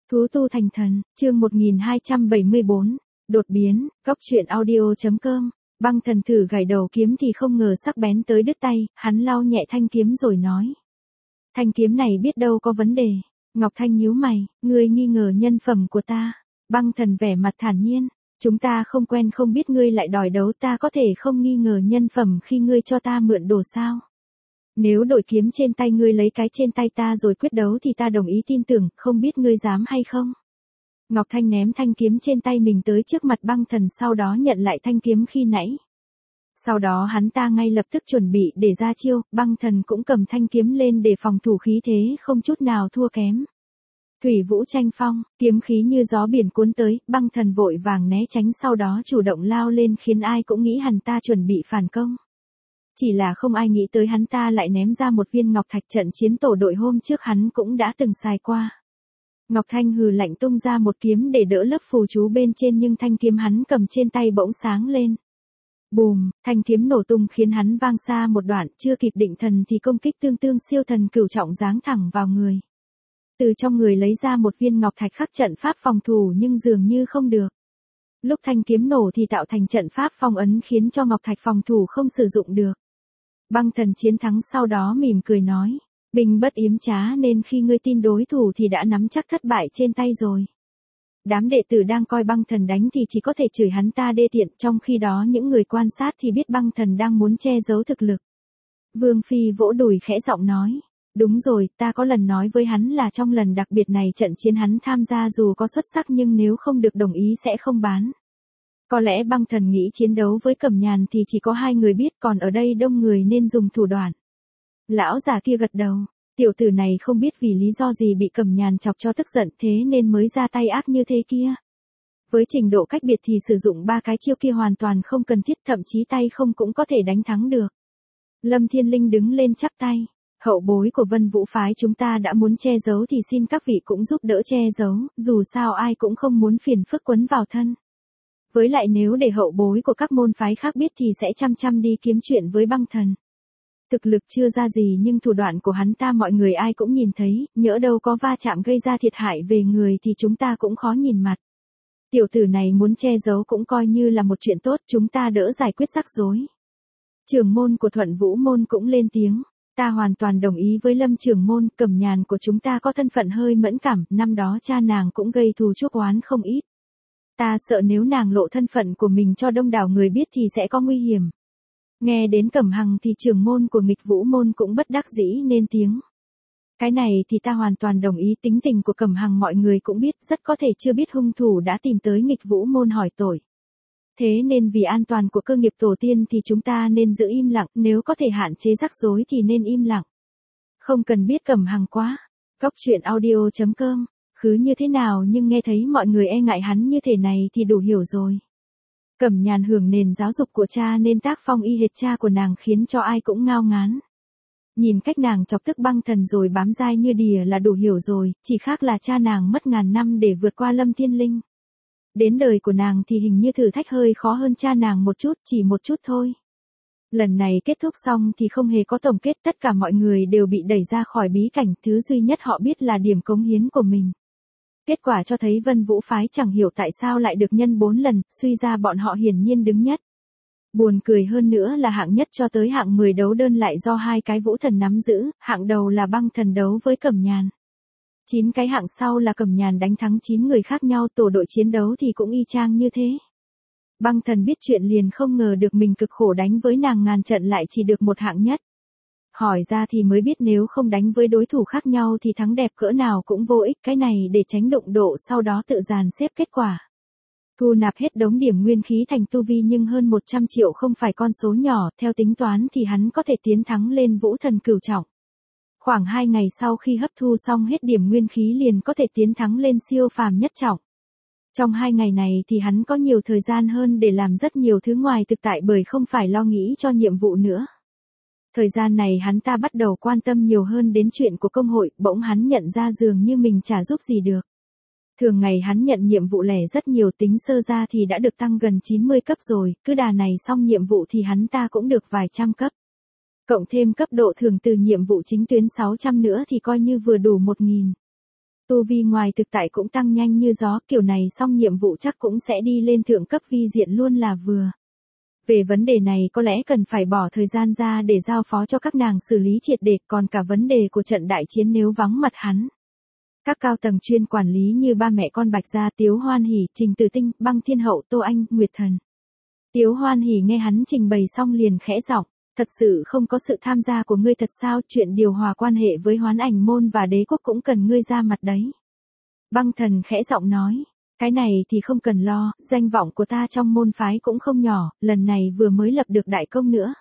Thú tu thành thần, chương 1274, đột biến, góc truyện audio.com. Băng thần thử gảy đầu kiếm thì không ngờ sắc bén tới đứt tay, hắn lau nhẹ thanh kiếm rồi nói. Thanh kiếm này biết đâu có vấn đề. Ngọc Thanh nhíu mày, ngươi nghi ngờ nhân phẩm của ta. Băng thần vẻ mặt thản nhiên, chúng ta không quen không biết ngươi lại đòi đấu, ta có thể không nghi ngờ nhân phẩm khi ngươi cho ta mượn đồ sao. Nếu đổi kiếm trên tay ngươi lấy cái trên tay ta rồi quyết đấu thì ta đồng ý tin tưởng, không biết ngươi dám hay không. Ngọc Thanh ném thanh kiếm trên tay mình tới trước mặt băng thần, sau đó nhận lại thanh kiếm khi nãy. Sau đó hắn ta ngay lập tức chuẩn bị để ra chiêu, băng thần cũng cầm thanh kiếm lên để phòng thủ, khí thế không chút nào thua kém. Thủy vũ tranh phong, kiếm khí như gió biển cuốn tới, băng thần vội vàng né tránh, sau đó chủ động lao lên khiến ai cũng nghĩ hắn ta chuẩn bị phản công. Chỉ là không ai nghĩ tới hắn ta lại ném ra một viên ngọc thạch, trận chiến tổ đội hôm trước hắn cũng đã từng xài qua. Ngọc Thanh hừ lạnh tung ra một kiếm để đỡ lớp phù chú bên trên, nhưng thanh kiếm hắn cầm trên tay bỗng sáng lên. Bùm, thanh kiếm nổ tung khiến hắn vang xa một đoạn, chưa kịp định thần thì công kích tương tương siêu thần cửu trọng giáng thẳng vào người. Từ trong người lấy ra một viên ngọc thạch khắc trận pháp phòng thủ nhưng dường như không được. Lúc thanh kiếm nổ thì tạo thành trận pháp phong ấn khiến cho ngọc thạch phòng thủ không sử dụng được. Băng thần chiến thắng sau đó mỉm cười nói, binh bất yếm trá nên khi ngươi tin đối thủ thì đã nắm chắc thất bại trên tay rồi. Đám đệ tử đang coi băng thần đánh thì chỉ có thể chửi hắn ta đê tiện, trong khi đó những người quan sát thì biết băng thần đang muốn che giấu thực lực. Vương Phi vỗ đùi khẽ giọng nói, đúng rồi, ta có lần nói với hắn là trong lần đặc biệt này trận chiến hắn tham gia dù có xuất sắc nhưng nếu không được đồng ý sẽ không bán. Có lẽ băng thần nghĩ chiến đấu với Cẩm Nhàn thì chỉ có hai người biết, còn ở đây đông người nên dùng thủ đoạn. Lão già kia gật đầu, tiểu tử này không biết vì lý do gì bị Cẩm Nhàn chọc cho tức giận thế nên mới ra tay ác như thế kia. Với trình độ cách biệt thì sử dụng ba cái chiêu kia hoàn toàn không cần thiết, thậm chí tay không cũng có thể đánh thắng được. Lâm Thiên Linh đứng lên chắp tay, hậu bối của Vân Vũ phái chúng ta đã muốn che giấu thì xin các vị cũng giúp đỡ che giấu, dù sao ai cũng không muốn phiền phức quấn vào thân. Với lại nếu để hậu bối của các môn phái khác biết thì sẽ chăm đi kiếm chuyện với băng thần. Thực lực chưa ra gì nhưng thủ đoạn của hắn ta mọi người ai cũng nhìn thấy, nhỡ đâu có va chạm gây ra thiệt hại về người thì chúng ta cũng khó nhìn mặt. Tiểu tử này muốn che giấu cũng coi như là một chuyện tốt, chúng ta đỡ giải quyết rắc rối. Trưởng môn của Thuận Vũ môn cũng lên tiếng, ta hoàn toàn đồng ý với Lâm trưởng môn, Cẩm Nhàn của chúng ta có thân phận hơi mẫn cảm, năm đó cha nàng cũng gây thù chuốc oán không ít. Ta sợ nếu nàng lộ thân phận của mình cho đông đảo người biết thì sẽ có nguy hiểm. Nghe đến Cẩm Hằng thì trưởng môn của Nghịch Vũ môn cũng bất đắc dĩ nên tiếng. Cái này thì ta hoàn toàn đồng ý, tính tình của Cẩm Hằng mọi người cũng biết, rất có thể chưa biết hung thủ đã tìm tới Nghịch Vũ môn hỏi tội. Thế nên vì an toàn của cơ nghiệp tổ tiên thì chúng ta nên giữ im lặng, nếu có thể hạn chế rắc rối thì nên im lặng. Không cần biết Cẩm Hằng quá. Góc truyện audio.com. Khứ như thế nào nhưng nghe thấy mọi người e ngại hắn như thế này thì đủ hiểu rồi. Cẩm Nhàn hưởng nền giáo dục của cha nên tác phong y hệt cha của nàng khiến cho ai cũng ngao ngán. Nhìn cách nàng chọc tức băng thần rồi bám dai như đìa là đủ hiểu rồi, chỉ khác là cha nàng mất ngàn năm để vượt qua Lâm Thiên Linh. Đến đời của nàng thì hình như thử thách hơi khó hơn cha nàng một chút, chỉ một chút thôi. Lần này kết thúc xong thì không hề có tổng kết, tất cả mọi người đều bị đẩy ra khỏi bí cảnh, thứ duy nhất họ biết là điểm cống hiến của mình. Kết quả cho thấy Vân Vũ phái chẳng hiểu tại sao lại được nhân 4 lần, suy ra bọn họ hiển nhiên đứng nhất. Buồn cười hơn nữa là hạng nhất cho tới hạng 10 đấu đơn lại do hai cái Vũ thần nắm giữ, hạng đầu là băng thần đấu với Cẩm Nhàn. 9 cái hạng sau là Cẩm Nhàn đánh thắng 9 người khác nhau, tổ đội chiến đấu thì cũng y chang như thế. Băng thần biết chuyện liền không ngờ được mình cực khổ đánh với nàng ngàn trận lại chỉ được một hạng nhất. Hỏi ra thì mới biết nếu không đánh với đối thủ khác nhau thì thắng đẹp cỡ nào cũng vô ích, cái này để tránh đụng độ sau đó tự dàn xếp kết quả. Thu nạp hết đống điểm nguyên khí thành tu vi nhưng hơn 100 triệu không phải con số nhỏ, theo tính toán thì hắn có thể tiến thắng lên Vũ thần cửu trọng. Khoảng 2 ngày sau khi hấp thu xong hết điểm nguyên khí liền có thể tiến thắng lên siêu phàm nhất trọng. Trong 2 ngày này thì hắn có nhiều thời gian hơn để làm rất nhiều thứ ngoài thực tại bởi không phải lo nghĩ cho nhiệm vụ nữa. Thời gian này hắn ta bắt đầu quan tâm nhiều hơn đến chuyện của công hội, bỗng hắn nhận ra dường như mình chả giúp gì được. Thường ngày hắn nhận nhiệm vụ lẻ rất nhiều, tính sơ ra thì đã được tăng gần 90 cấp rồi, cứ đà này xong nhiệm vụ thì hắn ta cũng được vài trăm cấp. Cộng thêm cấp độ thường từ nhiệm vụ chính tuyến 600 nữa thì coi như vừa đủ 1000. Tu vi ngoài thực tại cũng tăng nhanh như gió, kiểu này xong nhiệm vụ chắc cũng sẽ đi lên thượng cấp vi diện luôn là vừa. Về vấn đề này có lẽ cần phải bỏ thời gian ra để giao phó cho các nàng xử lý triệt để, còn cả vấn đề của trận đại chiến nếu vắng mặt hắn. Các cao tầng chuyên quản lý như ba mẹ con Bạch Gia, Tiếu Hoan Hỷ, Trình Tử Tinh, Băng Thiên Hậu, Tô Anh, Nguyệt Thần. Tiếu Hoan Hỷ nghe hắn trình bày xong liền khẽ giọng, thật sự không có sự tham gia của ngươi thật sao, chuyện điều hòa quan hệ với Hoán Ảnh môn và đế quốc cũng cần ngươi ra mặt đấy. Băng Thần khẽ giọng nói, cái này thì không cần lo, danh vọng của ta trong môn phái cũng không nhỏ, lần này vừa mới lập được đại công nữa.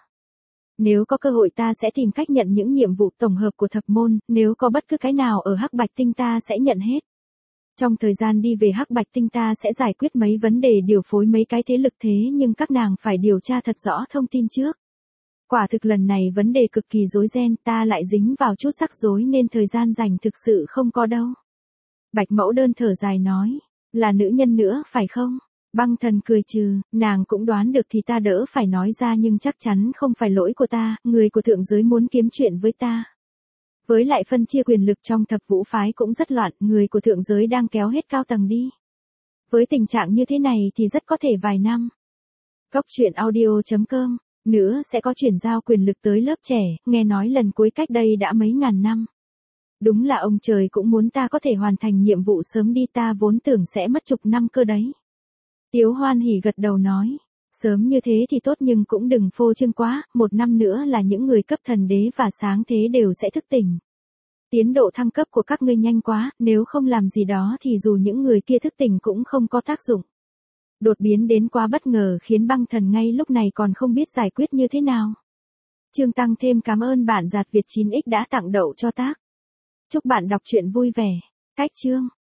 Nếu có cơ hội ta sẽ tìm cách nhận những nhiệm vụ tổng hợp của thập môn, nếu có bất cứ cái nào ở Hắc Bạch Tinh ta sẽ nhận hết. Trong thời gian đi về Hắc Bạch Tinh ta sẽ giải quyết mấy vấn đề điều phối mấy cái thế lực, thế nhưng các nàng phải điều tra thật rõ thông tin trước. Quả thực lần này vấn đề cực kỳ rối ren, ta lại dính vào chút rắc rối nên thời gian dành thực sự không có đâu. Bạch Mẫu Đơn thở dài nói, là nữ nhân nữa phải không? Băng Thần cười trừ, nàng cũng đoán được thì ta đỡ phải nói ra, nhưng chắc chắn không phải lỗi của ta, người của thượng giới muốn kiếm chuyện với ta. Với lại phân chia quyền lực trong thập vũ phái cũng rất loạn, người của thượng giới đang kéo hết cao tầng đi. Với tình trạng như thế này thì rất có thể vài năm. Góc truyện audio.com, nữa sẽ có chuyển giao quyền lực tới lớp trẻ, nghe nói lần cuối cách đây đã mấy ngàn năm. Đúng là ông trời cũng muốn ta có thể hoàn thành nhiệm vụ sớm đi, ta vốn tưởng sẽ mất chục năm cơ đấy. Tiếu Hoan Hỷ gật đầu nói, sớm như thế thì tốt nhưng cũng đừng phô trương quá, 1 năm nữa là những người cấp thần đế và sáng thế đều sẽ thức tỉnh. Tiến độ thăng cấp của các ngươi nhanh quá, nếu không làm gì đó thì dù những người kia thức tỉnh cũng không có tác dụng. Đột biến đến quá bất ngờ khiến Băng Thần ngay lúc này còn không biết giải quyết như thế nào. Chương tăng thêm cảm ơn bạn Giạt Việt 9X đã tặng đậu cho tác. Chúc bạn đọc truyện vui vẻ. Cách chương.